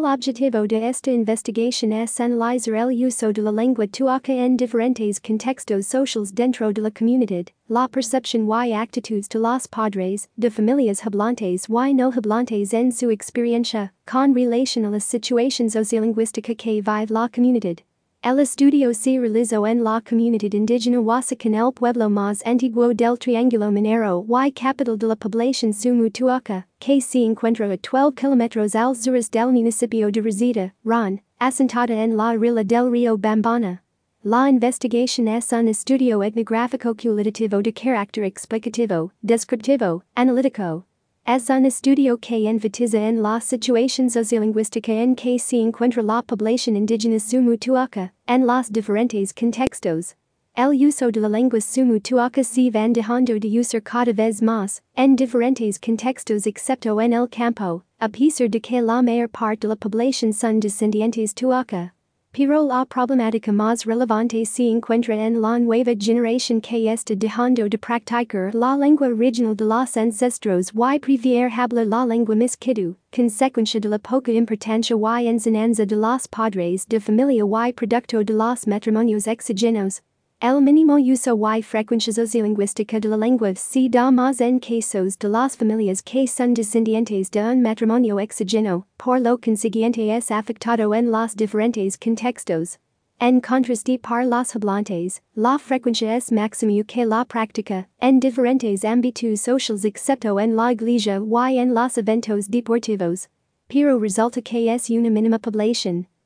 objetivo de esta investigación es analizar el uso de la lengua tuaca en diferentes contextos sociales dentro de la comunidad, la percepción y actitudes de los padres de familias hablantes y no hablantes en su experiencia, con relación a las situaciones sociolingüísticas que vive la comunidad. El estudio se realizó en la comunidad indígena Huasaca en el pueblo más antiguo del Triángulo Minero y capital de la población Sumu Tuaca, que se encuentra a 12 kilómetros al sur del municipio de Reseda, Ron, asentada en la orilla del río Bambana. La investigación es un estudio etnográfico cualitativo de carácter explicativo, descriptivo, analítico. Es un estudio que enfatiza en la situación sociolingüística en que se encuentra la población indígena Sumu Tuaca, en los diferentes contextos. El uso de la lengua Sumu Tuaca se van dejando de usar cada vez más, en diferentes contextos excepto en el campo, a pesar de que la mayor parte de la población son descendientes Tuaca. Pero la problemática más relevante se encuentra en la nueva generación que está dejando de practicar la lengua original de los ancestros y prefiere hablar la lengua mestiza, consecuencia de la poca importancia y enseñanza de los padres de familia y producto de los matrimonios exógenos. El mínimo uso y frecuencia sociolingüística de la lengua se da más en casos de las familias que son descendientes de un matrimonio exógeno, por lo consiguiente es afectado en los diferentes contextos. En contraste para los hablantes, la frecuencia es máxima que la práctica, en diferentes ámbitos sociales excepto en la iglesia y en los eventos deportivos. Pero resulta que es una mínima población,